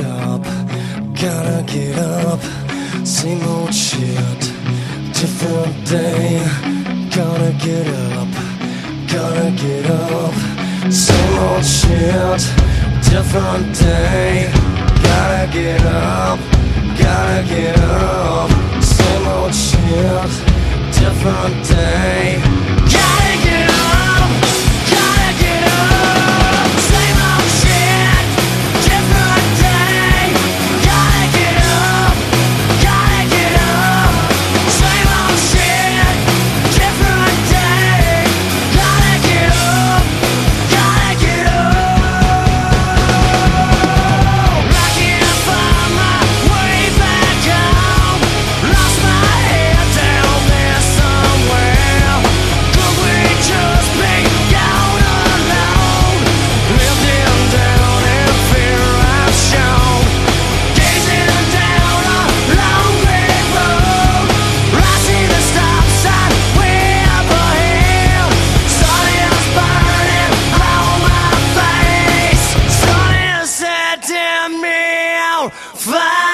up, gotta get up. Same old shit, different day. Gotta get up, gotta get up. Same old shit, different day. Gotta get up, gotta get up. Same old shit, different day. Gotta get up, gotta get up. Same old shit, different day. Gotta get up, gotta get up. Same old shit, different day. Gotta get up, gotta get up. I can't find my way back home. Lost my head down there somewhere. Could we just be gone alone? Living down in fear I've shown. Gazing down a long gray road. I see the stop sign way up ahead. Sun is burning on my face. Sun is setting me on fire.